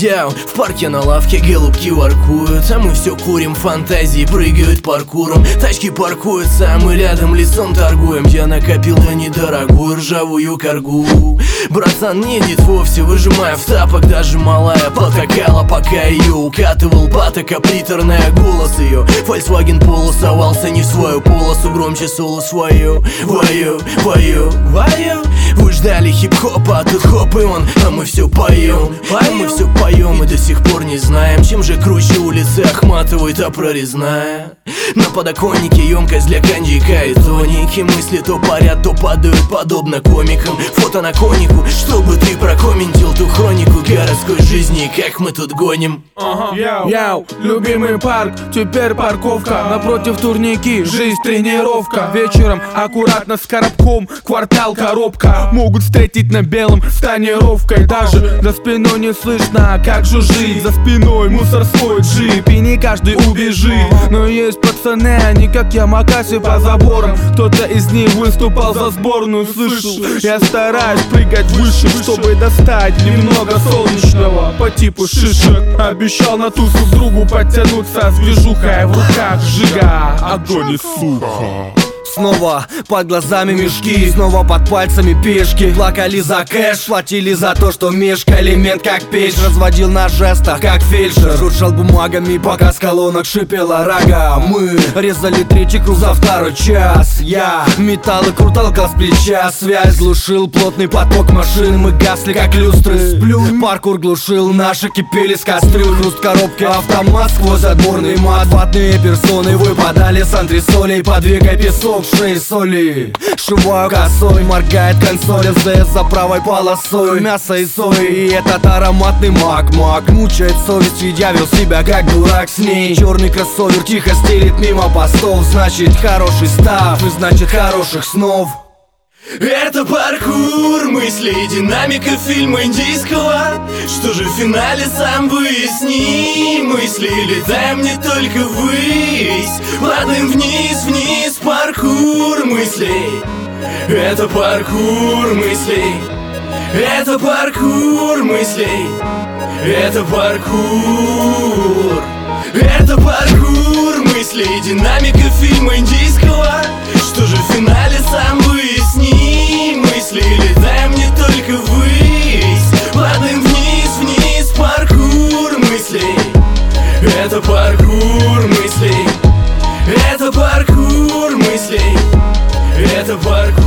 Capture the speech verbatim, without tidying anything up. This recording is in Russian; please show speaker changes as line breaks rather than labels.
Яу, в парке на лавке голубки воркуют, а мы все курим, фантазии прыгают паркуром. Тачки паркуются, а мы рядом лицом торгуем. Я накопил на недорогую ржавую коргу. Братан не едет вовсе, выжимая в тапок. Даже малая потакала, пока ее укатывал патока. Приторная голос ее, Volkswagen Polo совался не в свою полосу. Громче соло свою, вою, вою, вою. Вы ждали хип-хопа, а тут хоп и он. А мы все поем, а мы все поем и до сих пор не знаем, чем же круче улицы Ахматовой, та прорезная. На подоконнике емкость для коньяка и тоники. Мысли то парят, то падают, подобно комикам. Фото на конику, чтобы ты прокомментил ту хронику городской жизни, как мы тут гоним.
Яу, яу, любимый парк, теперь парковка. Напротив турники, жизнь тренировка. Вечером аккуратно с коробком, квартал коробка. Могут встретить на белом с тонировкой. Даже за спиной не слышно, как жужжит. За спиной мусор свой джип, и не каждый убежит. Но есть пацаны, они как Ямакаси по заборам. Кто-то из них выступал за сборную, слышал. Я стараюсь прыгать выше, чтобы достать немного солнечного по типу шишек. Обещал на тусу к другу подтянуться с движухой в руках, жига, огонь и сука.
Снова под глазами мешки, снова под пальцами пешки. Плакали за кэш, платили за то, что мешкали. Мент как печь, разводил на жестах, как фельдшер. Шуршал бумагами, пока с колонок шипела рога. Мы резали третий круг за второй час. Я металл и круталка с плеча. Связь глушил плотный поток машин. Мы гасли как люстры. Сплю, паркур глушил, наши кипели с кастрюль. Хруст коробки, автомат сквозь отборный мат. Ватные персоны выпадали с антресолей. Подвигай песок, шеи соли. Шиваю косой, моргает консоль. СДС за правой полосой, мясо и сои. И этот ароматный мак-мак мучает совесть, ведь я вел себя как дурак с ней. Черный кроссовер тихо стелит мимо постов. Значит хороший став, и значит хороших снов.
Это паркур, мысли, динамика фильма индийского. Что же в финале, сам выясни. Мысли летаем не только ввысь, падаем вниз, вниз, паркур мыслей. Это паркур мыслей. Это паркур мыслей. Это паркур. Это паркур мыслей, динамика фильма индийского. Что же в финале, сам выясни. Мысли летаем не только ввысь, падаем вниз, вниз, паркур мыслей. Это паркур мыслей. Это паркур мыслей. Это паркур.